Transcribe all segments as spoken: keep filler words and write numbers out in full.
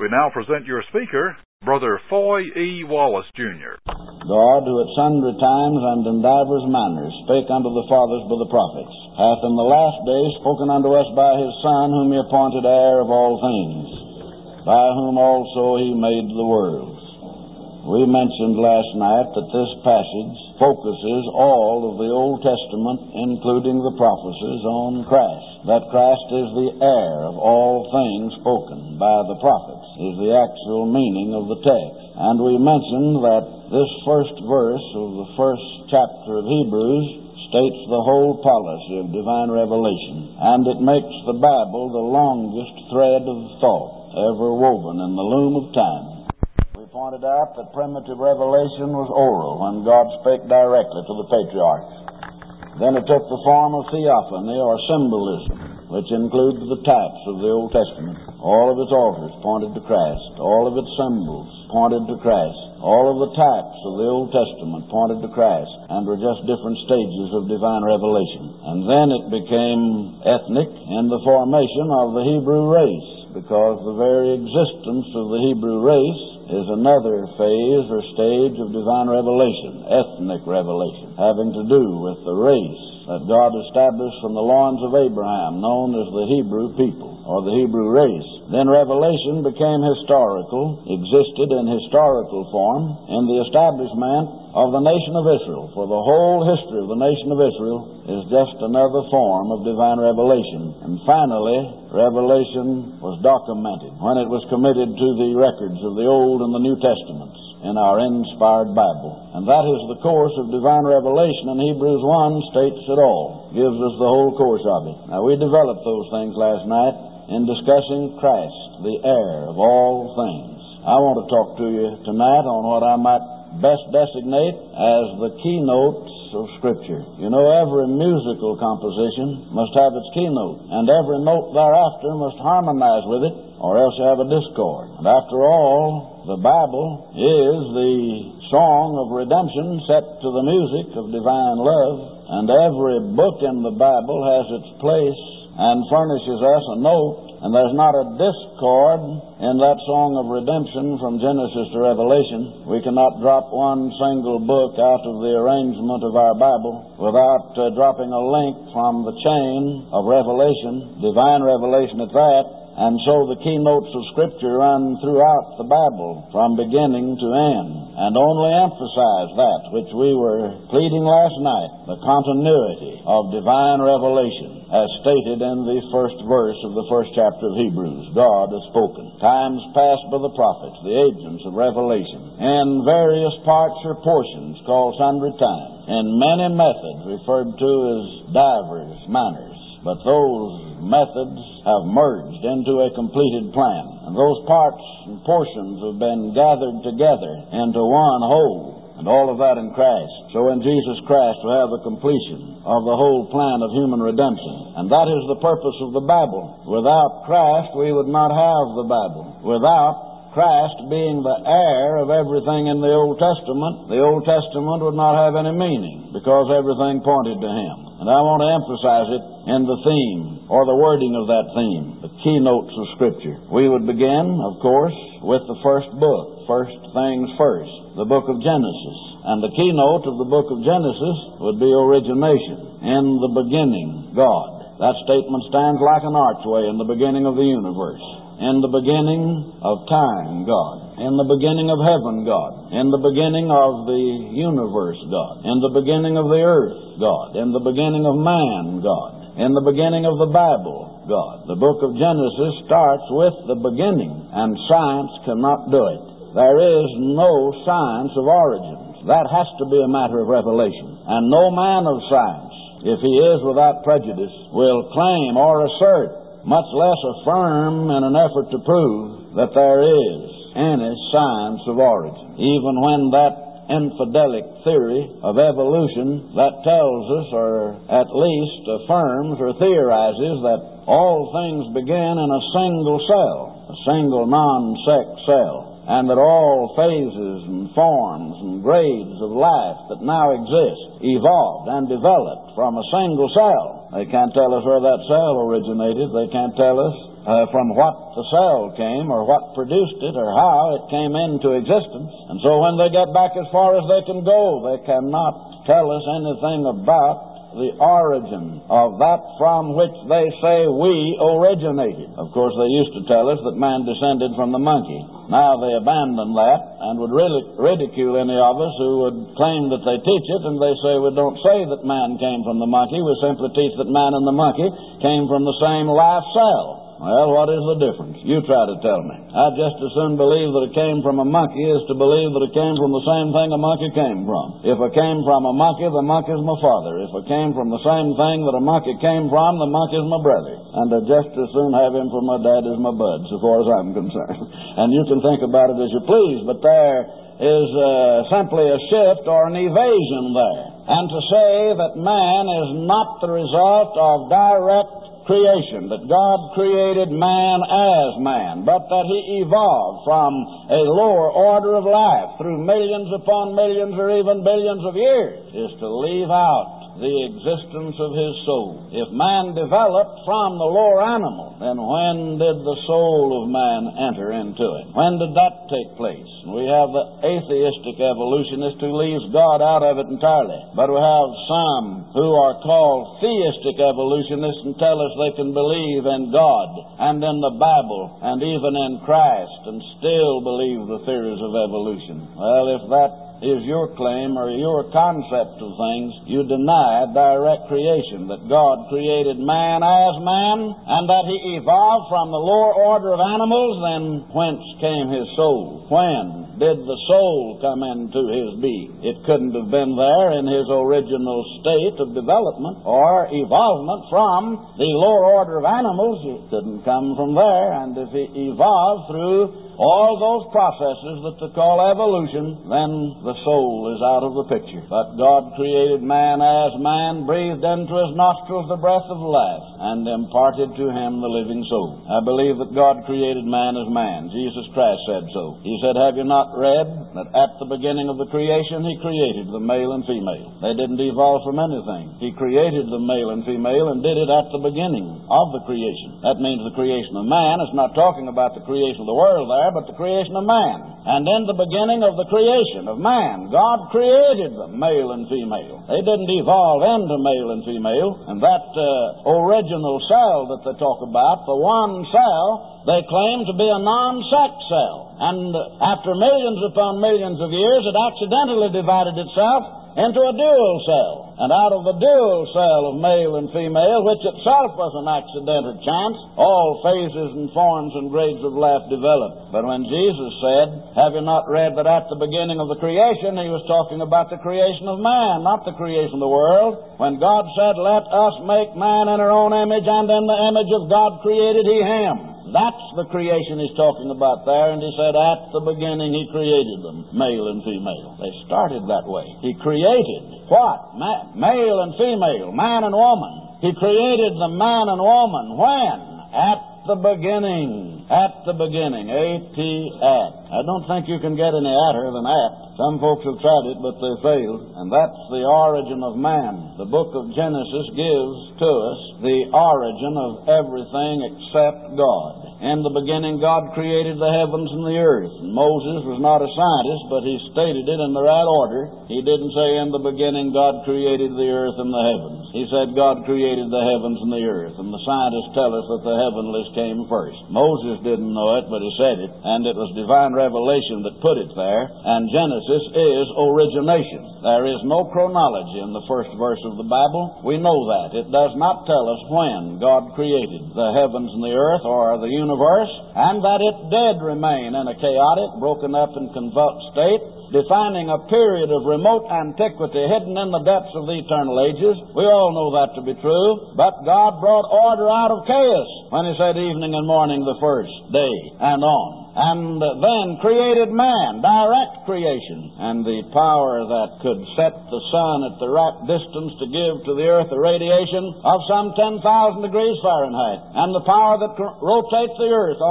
We now present your speaker, Brother Foy E. Wallace, Junior God, who at sundry times and in divers manners spake unto the fathers by the prophets, hath in the last days spoken unto us by his Son, whom he appointed heir of all things, by whom also he made the worlds. We mentioned last night that this passage focuses all of the Old Testament, including the prophecies, on Christ. That Christ is the heir of all things spoken by the prophets, is the actual meaning of the text. And we mentioned that this first verse of the first chapter of Hebrews states the whole policy of divine revelation, and it makes the Bible the longest thread of thought ever woven in the loom of time. We pointed out that primitive revelation was oral, when God spake directly to the patriarchs. Then it took the form of theophany, or symbolism, which includes the types of the Old Testament. All of its altars pointed to Christ. All of its symbols pointed to Christ. All of the types of the Old Testament pointed to Christ, and were just different stages of divine revelation. And then it became ethnic in the formation of the Hebrew race, because the very existence of the Hebrew race is another phase or stage of divine revelation, ethnic revelation, having to do with the race that God established from the loins of Abraham, known as the Hebrew people, or the Hebrew race. Then revelation became historical, existed in historical form in the establishment of the nation of Israel. For the whole history of the nation of Israel is just another form of divine revelation. And finally, revelation was documented when it was committed to the records of the Old and the New Testaments in our inspired Bible. And that is the course of divine revelation, and Hebrews one states it all, gives us the whole course of it. Now, we developed those things last night in discussing Christ, the heir of all things. I want to talk to you tonight on what I might best designate as the keynotes of Scripture. You know, every musical composition must have its keynote, and every note thereafter must harmonize with it, or else you have a discord. And after all, the Bible is the song of redemption set to the music of divine love, and every book in the Bible has its place and furnishes us a note, and there's not a discord in that song of redemption from Genesis to Revelation. We cannot drop one single book out of the arrangement of our Bible without uh, dropping a link from the chain of revelation, divine revelation at that. And so the keynotes of Scripture run throughout the Bible from beginning to end, and only emphasize that which we were pleading last night, the continuity of divine revelation, as stated in the first verse of the first chapter of Hebrews. God has spoken. Times past by the prophets, the agents of revelation, in various parts or portions called sundry times, in many methods referred to as divers manners. But those methods have merged into a completed plan, and those parts and portions have been gathered together into one whole, and all of that in Christ. So in Jesus Christ we have the completion of the whole plan of human redemption, and that is the purpose of the Bible. Without Christ we would not have the Bible. Without Christ being the heir of everything in the Old Testament, the Old Testament would not have any meaning, because everything pointed to Him. And I want to emphasize it in the theme, or the wording of that theme, the keynotes of Scripture. We would begin, of course, with the first book, first things first, the book of Genesis. And the keynote of the book of Genesis would be origination. In the beginning, God. That statement stands like an archway in the beginning of the universe. In the beginning of time, God. In the beginning of heaven, God. In the beginning of the universe, God. In the beginning of the earth, God. In the beginning of man, God. In the beginning of the Bible, God. The book of Genesis starts with the beginning, and science cannot do it. There is no science of origins. That has to be a matter of revelation. And no man of science, if he is without prejudice, will claim or assert, much less affirm in an effort to prove, that there is any science of origin. Even when that infidelic theory of evolution that tells us, or at least affirms or theorizes, that all things begin in a single cell, a single non-sex cell, and that all phases and forms and grades of life that now exist evolved and developed from a single cell. They can't tell us where that cell originated. They can't tell us uh, from what the cell came or what produced it or how it came into existence. And so when they get back as far as they can go, they cannot tell us anything about the origin of that from which they say we originated. Of course, they used to tell us that man descended from the monkey. Now they abandon that and would really ridicule any of us who would claim that they teach it, and they say we don't say that man came from the monkey, we simply teach that man and the monkey came from the same life cell. Well, what is the difference? You try to tell me. I'd just as soon believe that it came from a monkey as to believe that it came from the same thing a monkey came from. If it came from a monkey, the monkey's my father. If it came from the same thing that a monkey came from, the monkey's my brother. And I'd just as soon have him for my dad as my bud, so far as I'm concerned. And you can think about it as you please, but there is uh, simply a shift or an evasion there. And to say that man is not the result of direct creation, that God created man as man, but that he evolved from a lower order of life through millions upon millions or even billions of years, is to leave out the existence of his soul. If man developed from the lower animal, then when did the soul of man enter into it? When did that take place? We have the atheistic evolutionist who leaves God out of it entirely. But we have some who are called theistic evolutionists and tell us they can believe in God and in the Bible and even in Christ and still believe the theories of evolution. Well, if that is your claim or your concept of things, you deny direct creation, that God created man as man and that he evolved from the lower order of animals. Then whence came his soul? When did the soul come into his being? It couldn't have been there in his original state of development or evolvement from the lower order of animals. It couldn't come from there. And if he evolved through all those processes that they call evolution, then the soul is out of the picture. But God created man as man, breathed into his nostrils the breath of life, and imparted to him the living soul. I believe that God created man as man. Jesus Christ said so. He said, have you not read that at the beginning of the creation he created the male and female? They didn't evolve from anything. He created the male and female and did it at the beginning of the creation. That means the creation of man. It's not talking about the creation of the world there, but the creation of man. And in the beginning of the creation of man, God created them, male and female. They didn't evolve into male and female. And that uh, original cell that they talk about, the one cell, they claim to be a non-sex cell. And after millions upon millions of years, it accidentally divided itself into a dual cell. And out of the dual cell of male and female, which itself was an accidental chance, all phases and forms and grades of life developed. But when Jesus said, have you not read that at the beginning of the creation, he was talking about the creation of man, not the creation of the world. When God said, let us make man in our own image, and in the image of God created he him. That's the creation he's talking about there. And he said, at the beginning he created them, male and female. They started that way. He created what? Ma- male and female, man and woman. He created the man and woman. When? At the beginning. At the beginning. A T at. I don't think you can get any atter than at. Some folks have tried it, but they failed. And that's the origin of man. The book of Genesis gives to us the origin of everything except God. In the beginning, God created the heavens and the earth. And Moses was not a scientist, but he stated it in the right order. He didn't say in the beginning God created the earth and the heavens. He said God created the heavens and the earth. And the scientists tell us that the heavenlies came first. Moses didn't know it, but he said it. And it was divine revelation that put it there. And Genesis is origination. There is no chronology in the first verse of the Bible. We know that. It does not tell us when God created the heavens and the earth or the universe, and that it did remain in a chaotic, broken up and convulsed state, defining a period of remote antiquity hidden in the depths of the eternal ages. We all know that to be true. But God brought order out of chaos when he said evening and morning the first day and on. And then created man, direct creation, and the power that could set the sun at the right distance to give to the earth a radiation of some ten thousand degrees Fahrenheit, and the power that rotates the earth on its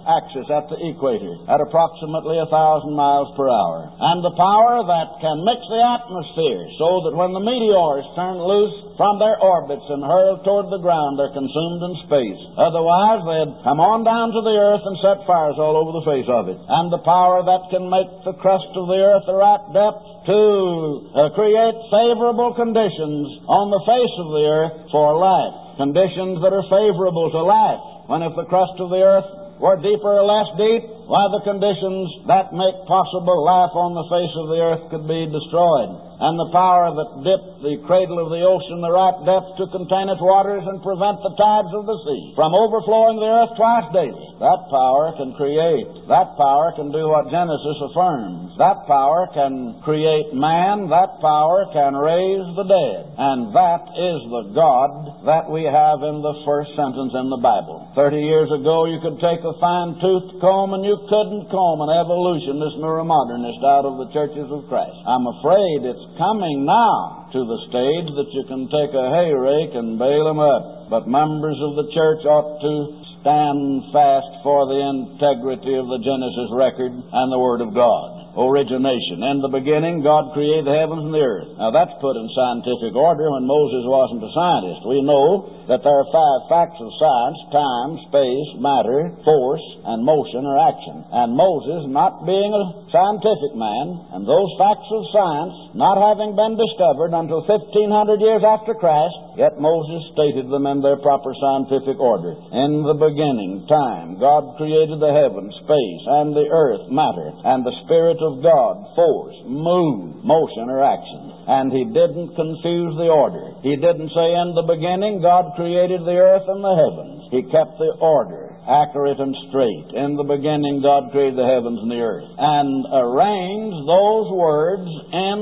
axis at the equator at approximately a thousand miles per hour. And the power that can mix the atmosphere so that when the meteors turn loose from their orbits and hurl toward the ground, they're consumed in space. Otherwise, they'd come on down to the earth and set fires all over the face of it. And the power that can make the crust of the earth the right depth to uh, create favorable conditions on the face of the earth for life. Conditions that are favorable to life. When if the crust of the earth were deeper or less deep, why, the conditions that make possible life on the face of the earth could be destroyed. And the power that dipped the cradle of the ocean the right depth to contain its waters and prevent the tides of the sea from overflowing the earth twice daily. That power can create. That power can do what Genesis affirms. That power can create man. That power can raise the dead. And that is the God that we have in the first sentence in the Bible. Thirty years ago, you could take a fine-toothed comb and you couldn't comb an evolutionist nor a modernist out of the churches of Christ. I'm afraid it's coming now to the stage that you can take a hay rake and bale them up. But members of the church ought to stand fast for the integrity of the Genesis record and the Word of God. Origination. In the beginning, God created the heavens and the earth. Now, that's put in scientific order when Moses wasn't a scientist. We know that there are five facts of science: time, space, matter, force, and motion or action. And Moses, not being a scientific man, and those facts of science not having been discovered until fifteen hundred years after Christ, yet Moses stated them in their proper scientific order. In the beginning, time, God created the heavens, space, and the earth, matter, and the Spirit of God, force, move, motion, or action. And he didn't confuse the order. He didn't say in the beginning God created the earth and the heavens. He kept the order accurate and straight. In the beginning God created the heavens and the earth. And arranged those words in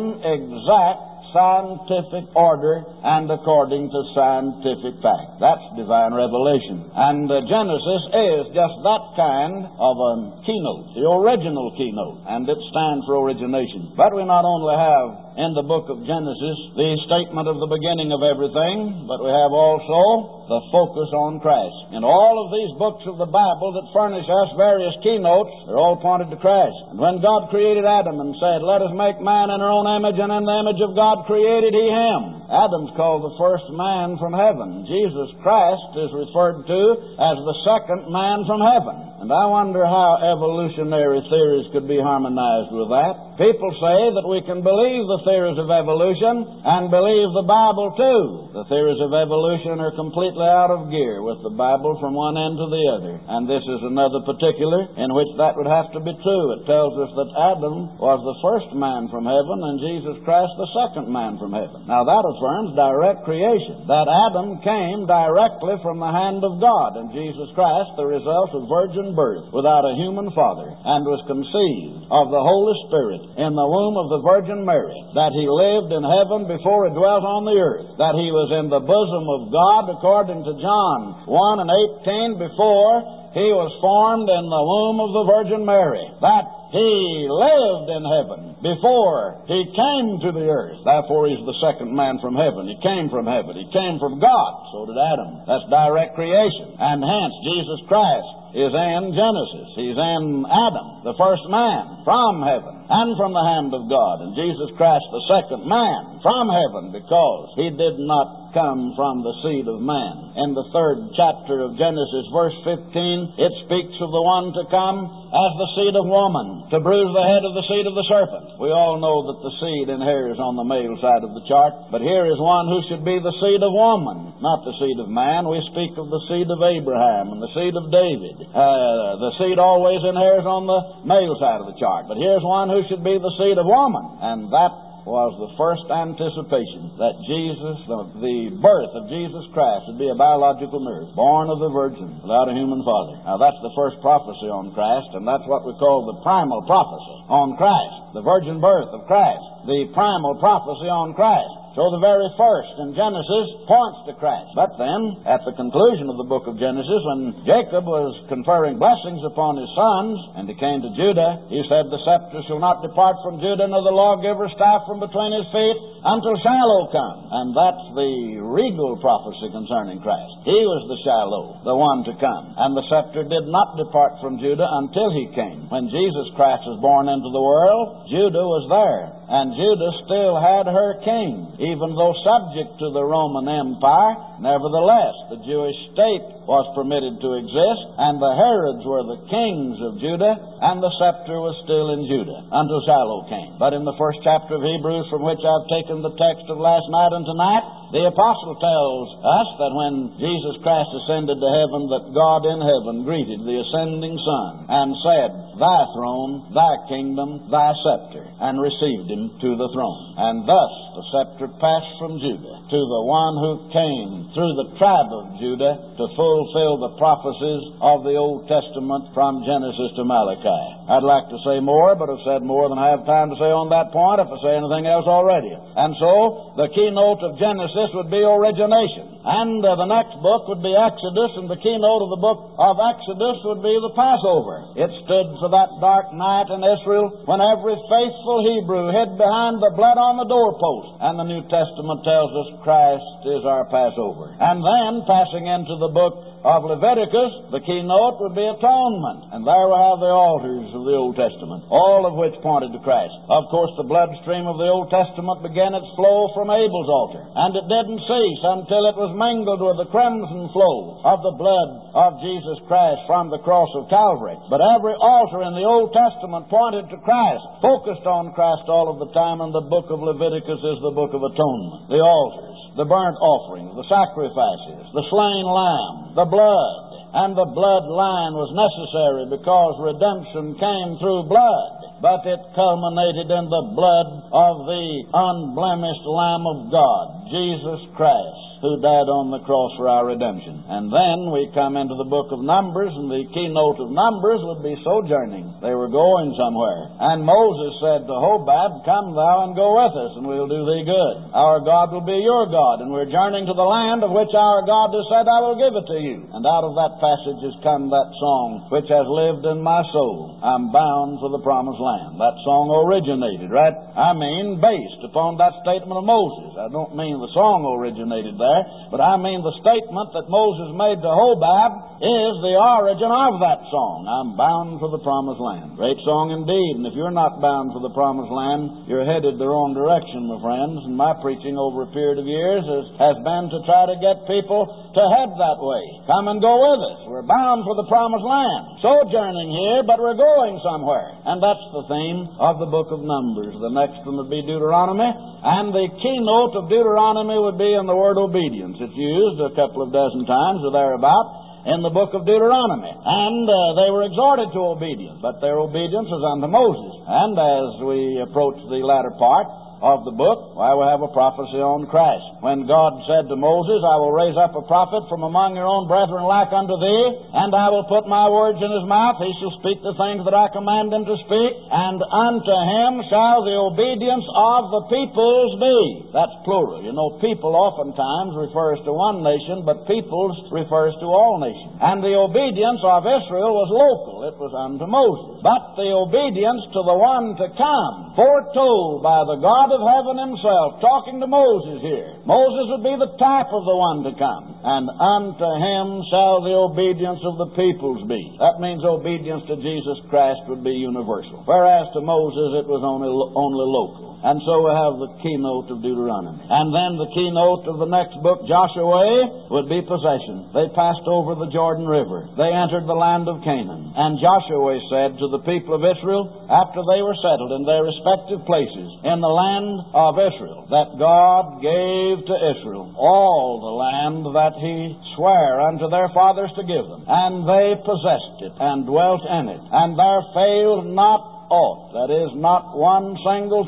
exact scientific order and according to scientific fact. That's divine revelation. And uh, Genesis is just that kind of a keynote, the original keynote, and it stands for origination. But we not only have in the book of Genesis the statement of the beginning of everything, but we have also the focus on Christ. In all of these books of the Bible that furnish us various keynotes, they're all pointed to Christ. And when God created Adam and said, "Let us make man in our own image, and in the image of God created he him," Adam's called the first man from heaven. Jesus Christ is referred to as the second man from heaven. And I wonder how evolutionary theories could be harmonized with that. People say that we can believe the theories of evolution and believe the Bible too. The theories of evolution are completely out of gear with the Bible from one end to the other. And this is another particular in which that would have to be true. It tells us that Adam was the first man from heaven and Jesus Christ the second man from heaven. Now that affirms direct creation. That Adam came directly from the hand of God, and Jesus Christ the result of virgin birth without a human father, and was conceived of the Holy Spirit in the womb of the Virgin Mary, that he lived in heaven before he dwelt on the earth, that he was in the bosom of God according to John one and eighteen before he was formed in the womb of the Virgin Mary, that he lived in heaven before he came to the earth. Therefore, he's the second man from heaven. He came from heaven. He came from God. So did Adam. That's direct creation. And hence, Jesus Christ is in Genesis. He's in Adam, the first man from heaven and from the hand of God. And Jesus Christ, the second man from heaven, because he did not come from the seed of man. In the third chapter of Genesis, verse fifteen, it speaks of the one to come as the seed of woman, to bruise the head of the seed of the serpent. We all know that the seed inheres on the male side of the chart, but here is one who should be the seed of woman, not the seed of man. We speak of the seed of Abraham and the seed of David. Uh, the seed always inheres on the male side of the chart, but here's one who should be the seed of woman, and that was the first anticipation that Jesus, the, the birth of Jesus Christ, would be a biological nurse, born of the Virgin, without a human father. Now that's the first prophecy on Christ, and that's what we call the primal prophecy on Christ, the virgin birth of Christ, the primal prophecy on Christ. So the very first in Genesis points to Christ. But then, at the conclusion of the book of Genesis, when Jacob was conferring blessings upon his sons, and he came to Judah, he said, the scepter shall not depart from Judah, nor the lawgiver's staff from between his feet, until Shiloh come. And that's the regal prophecy concerning Christ. He was the Shiloh, the one to come. And the scepter did not depart from Judah until he came. When Jesus Christ was born into the world, Judah was there. And Judah still had her king, even though subject to the Roman Empire. Nevertheless, the Jewish state was permitted to exist, and the Herods were the kings of Judah, and the scepter was still in Judah until Shiloh came. But in the first chapter of Hebrews, from which I've taken the text of last night and tonight, the apostle tells us that when Jesus Christ ascended to heaven, that God in heaven greeted the ascending Son and said, thy throne, thy kingdom, thy scepter, and received him to the throne. And thus the scepter passed from Judah to the one who came through the tribe of Judah to fulfill the prophecies of the Old Testament from Genesis to Malachi. I'd like to say more, but I've said more than I have time to say on that point if I say anything else already. And so, the keynote of Genesis would be origination. And uh, the next book would be Exodus, and the keynote of the book of Exodus would be the Passover. It stood for that dark night in Israel when every faithful Hebrew hid behind the blood on the doorpost. And the New Testament tells us Christ is our Passover. And then, passing into the book of Leviticus, the keynote would be atonement. And there we have the altars of the Old Testament, all of which pointed to Christ. Of course, the bloodstream of the Old Testament began its flow from Abel's altar. And it didn't cease until it was mingled with the crimson flow of the blood of Jesus Christ from the cross of Calvary. But every altar in the Old Testament pointed to Christ, focused on Christ all of the time, and the book of Leviticus is the book of atonement. The altars, the burnt offerings, the sacrifices, the slain lamb, the blood. And the blood line was necessary because redemption came through blood. But it culminated in the blood of the unblemished Lamb of God, Jesus Christ, who died on the cross for our redemption. And then we come into the book of Numbers, and the keynote of Numbers would be sojourning. They were going somewhere. And Moses said to Hobab, come thou and go with us, and we'll do thee good. Our God will be your God, and we're journeying to the land of which our God has said, I will give it to you. And out of that passage has come that song, which has lived in my soul. I'm bound for the promised land. That song originated, right? I mean, based upon that statement of Moses. I don't mean the song originated there, but I mean the statement that Moses made to Hobab is the origin of that song. I'm bound for the promised land. Great song indeed. And if you're not bound for the promised land, you're headed the wrong direction, my friends. And my preaching over a period of years has, has been to try to get people to head that way. Come and go with us. We're bound for the promised land. Sojourning here, but we're going somewhere. And that's the theme of the book of Numbers. The next one would be Deuteronomy. And the keynote of Deuteronomy would be in the word obedience. It's used a couple of dozen times or thereabout in the book of Deuteronomy. And uh, they were exhorted to obedience, but their obedience was unto Moses. And as we approach the latter part of the book, I will have a prophecy on Christ. When God said to Moses, I will raise up a prophet from among your own brethren like unto thee, and I will put my words in his mouth. He shall speak the things that I command him to speak, and unto him shall the obedience of the peoples be. That's plural. You know, people oftentimes refers to one nation, but peoples refers to all nations. And the obedience of Israel was local. It was unto Moses. But the obedience to the one to come, foretold by the God of heaven himself, talking to Moses here. Moses would be the type of the one to come. And unto him shall the obedience of the peoples be. That means obedience to Jesus Christ would be universal. Whereas to Moses it was only, only local. And so we have the keynote of Deuteronomy. And then the keynote of the next book, Joshua, would be possession. They passed over the Jordan River. They entered the land of Canaan. And Joshua said to the people of Israel, after they were settled in their respective places in the land of Israel, that God gave to Israel all the land that he sware unto their fathers to give them. And they possessed it and dwelt in it. And there failed not aught, that is, not one single thing,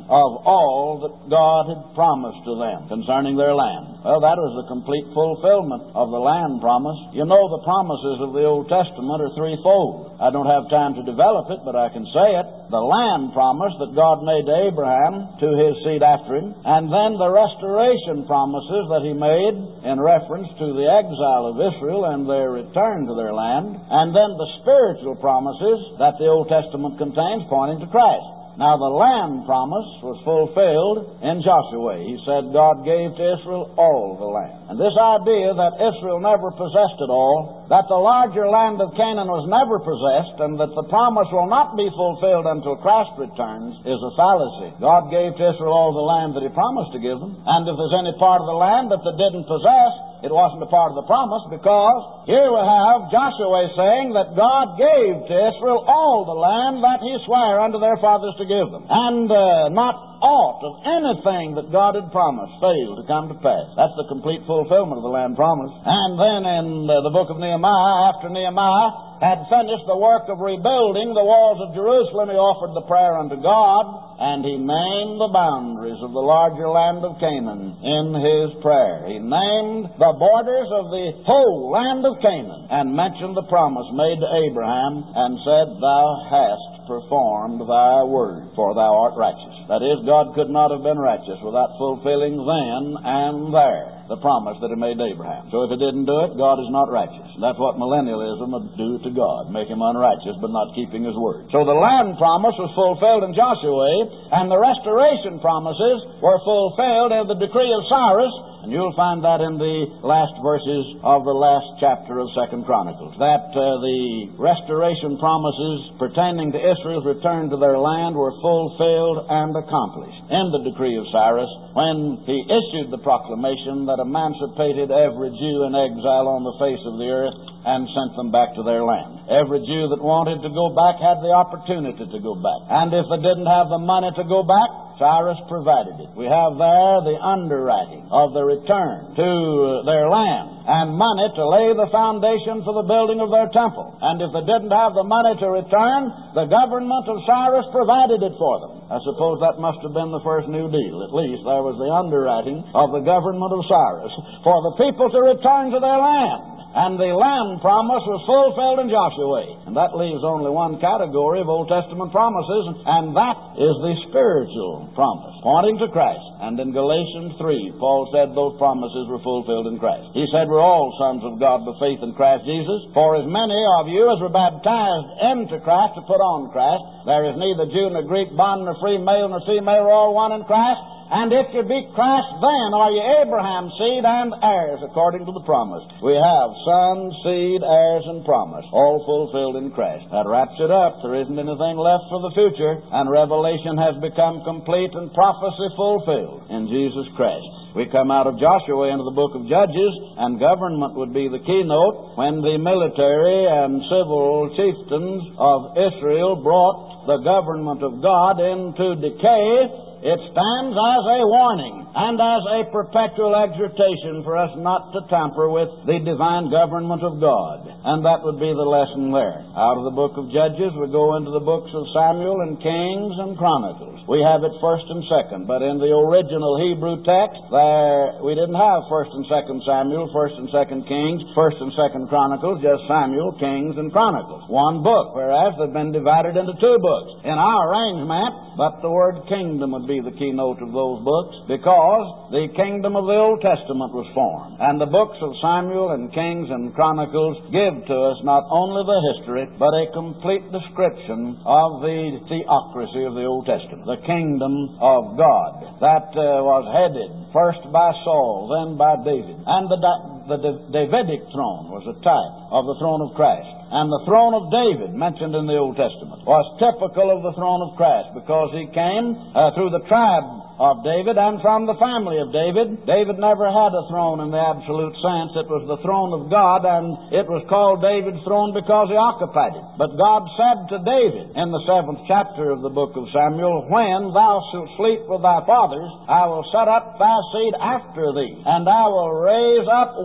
of all that God had promised to them concerning their land. Well, that was the complete fulfillment of the land promise. You know, the promises of the Old Testament are threefold. I don't have time to develop it, but I can say it. The land promise that God made to Abraham, to his seed after him, and then the restoration promises that he made in reference to the exile of Israel and their return to their land, and then the spiritual promises that the Old Testament contains pointing to Christ. Now, the land promise was fulfilled in Joshua. He said God gave to Israel all the land. And this idea that Israel never possessed it all, that the larger land of Canaan was never possessed, and that the promise will not be fulfilled until Christ returns, is a fallacy. God gave to Israel all the land that He promised to give them. And if there's any part of the land that they didn't possess, it wasn't a part of the promise, because here we have Joshua saying that God gave to Israel all the land that He sware unto their fathers to give them. And uh, not aught of anything that God had promised failed to come to pass. That's the complete fulfillment of the land promise. And then in uh, the book of Nehemiah, after Nehemiah had finished the work of rebuilding the walls of Jerusalem, he offered the prayer unto God, and he named the boundaries of the larger land of Canaan in his prayer. He named the borders of the whole land of Canaan and mentioned the promise made to Abraham and said, Thou hast performed thy word, for thou art righteous. That is, God could not have been righteous without fulfilling then and there the promise that He made to Abraham. So if He didn't do it, God is not righteous. That's what millennialism would do to God, make Him unrighteous but not keeping His word. So the land promise was fulfilled in Joshua, and the restoration promises were fulfilled in the decree of Cyrus, and you'll find that in the last verses of the last chapter of Second Chronicles, that uh, the restoration promises pertaining to Israel's return to their land were fulfilled and accomplished in the decree of Cyrus when he issued the proclamation that emancipated every Jew in exile on the face of the earth and sent them back to their land. Every Jew that wanted to go back had the opportunity to go back. And if they didn't have the money to go back, Cyrus provided it. We have there the underwriting of the return to their land and money to lay the foundation for the building of their temple. And if they didn't have the money to return, the government of Cyrus provided it for them. I suppose that must have been the first New Deal. At least there was the underwriting of the government of Cyrus for the people to return to their land. And the land promise was fulfilled in Joshua. And that leaves only one category of Old Testament promises, and that is the spiritual promise, pointing to Christ. And in Galatians three, Paul said those promises were fulfilled in Christ. He said, we're all sons of God by faith in Christ Jesus. For as many of you as were baptized into Christ to put on Christ, there is neither Jew nor Greek, bond nor free, male nor female, we're all one in Christ. And if you be Christ, then are you Abraham's seed and heirs according to the promise. We have sons, seed, heirs, and promise, all fulfilled in Christ. That wraps it up. There isn't anything left for the future, and Revelation has become complete and prophecy fulfilled in Jesus Christ. We come out of Joshua into the book of Judges, and government would be the keynote when the military and civil chieftains of Israel brought the government of God into decay. It stands as a warning and as a perpetual exhortation for us not to tamper with the divine government of God. And that would be the lesson there. Out of the book of Judges, we go into the books of Samuel and Kings and Chronicles. We have it first and second, but in the original Hebrew text, there we didn't have first and second Samuel, first and second Kings, first and second Chronicles, just Samuel, Kings, and Chronicles. One book, whereas they've been divided into two books. In our arrangement, but the word kingdom would be the keynote of those books, because the kingdom of the Old Testament was formed. And the books of Samuel and Kings and Chronicles give to us not only the history, but a complete description of the theocracy of the Old Testament, the kingdom of God that uh, was headed first by Saul, then by David. And the, the Davidic throne was a type of the throne of Christ. And the throne of David, mentioned in the Old Testament, was typical of the throne of Christ, because he came uh, through the tribe of David and from the family of David. David never had a throne in the absolute sense. It was the throne of God, and it was called David's throne because he occupied it. But God said to David in the seventh chapter of the book of Samuel, When thou shalt sleep with thy fathers, I will set up thy seed after thee, and I will raise up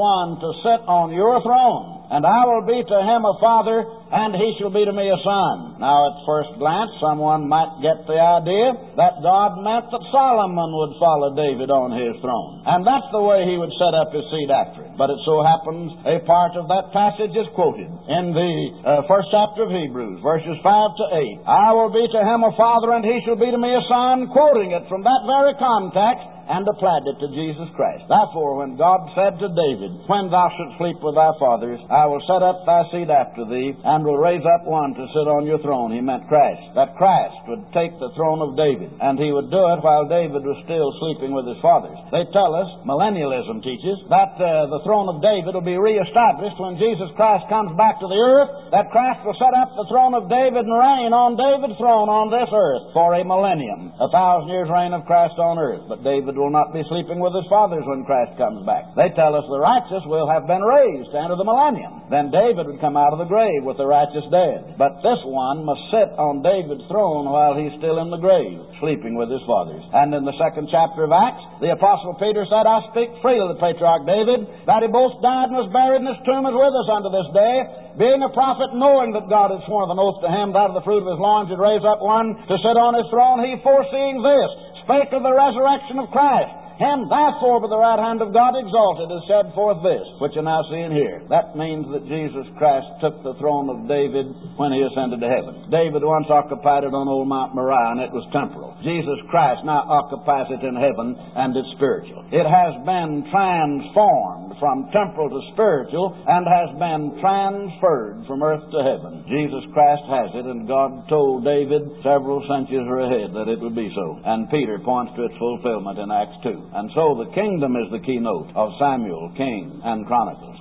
one to sit on your throne. And I will be to him a father, and he shall be to me a son. Now, at first glance, someone might get the idea that God meant that Solomon would follow David on his throne. And that's the way he would set up his seed after him. But it so happens a part of that passage is quoted in the uh, first chapter of Hebrews, verses five to eight. I will be to him a father, and he shall be to me a son, quoting it from that very context, and applied it to Jesus Christ. Therefore, when God said to David, when thou shalt sleep with thy fathers, I will set up thy seed after thee, and will raise up one to sit on your throne, he meant Christ. That Christ would take the throne of David, and he would do it while David was still sleeping with his fathers. They tell us, millennialism teaches, that uh, the throne of David will be reestablished when Jesus Christ comes back to the earth, that Christ will set up the throne of David and reign on David's throne on this earth for a millennium, a thousand years reign of Christ on earth. But David will not be sleeping with his fathers when Christ comes back. They tell us the righteous will have been raised to enter the millennium. Then David would come out of the grave with the righteous dead. But this one must sit on David's throne while he's still in the grave, sleeping with his fathers. And in the second chapter of Acts, the Apostle Peter said, I speak freely of the patriarch David, that he both died and was buried, and his tomb is with us unto this day, being a prophet, knowing that God had sworn an oath to him, that of the fruit of his loins should raise up one to sit on his throne. He, foreseeing this, spake of the resurrection of Christ. Him, therefore, by the right hand of God exalted, has shed forth this, which you now see and hear. That means that Jesus Christ took the throne of David when he ascended to heaven. David once occupied it on old Mount Moriah, and it was temporal. Jesus Christ now occupies it in heaven, and it's spiritual. It has been transformed from temporal to spiritual, and has been transferred from earth to heaven. Jesus Christ has it, and God told David several centuries ahead that it would be so. And Peter points to its fulfillment in Acts two. And so the kingdom is the keynote of Samuel, King, and Chronicles.